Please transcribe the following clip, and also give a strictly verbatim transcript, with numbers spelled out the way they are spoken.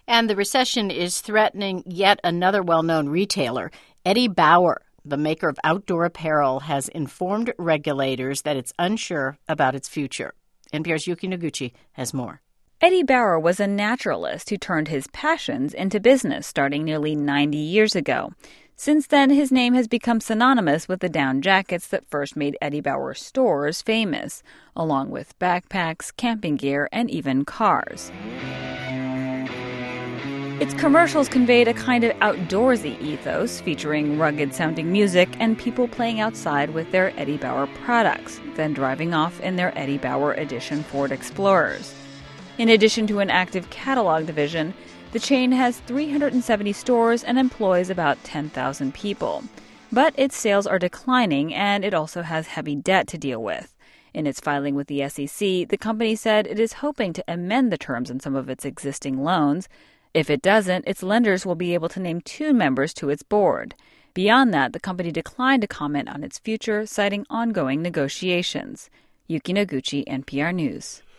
And the recession is threatening yet another well-known retailer. Eddie Bauer, the maker of outdoor apparel, has informed regulators that it's unsure about its future. N P R's Yuki Noguchi has more. Eddie Bauer was a naturalist who turned his passions into business starting nearly ninety years ago. Since then, his name has become synonymous with the down jackets that first made Eddie Bauer stores famous, along with backpacks, camping gear, and even cars. Its commercials conveyed a kind of outdoorsy ethos, featuring rugged-sounding music and people playing outside with their Eddie Bauer products, then driving off in their Eddie Bauer Edition Ford Explorers. In addition to an active catalog division, the chain has three hundred seventy stores and employs about ten thousand people. But its sales are declining, and it also has heavy debt to deal with. In its filing with the S E C, the company said it is hoping to amend the terms in some of its existing loans. If it doesn't, its lenders will be able to name two members to its board. Beyond that, the company declined to comment on its future, citing ongoing negotiations. Yuki Noguchi, N P R News.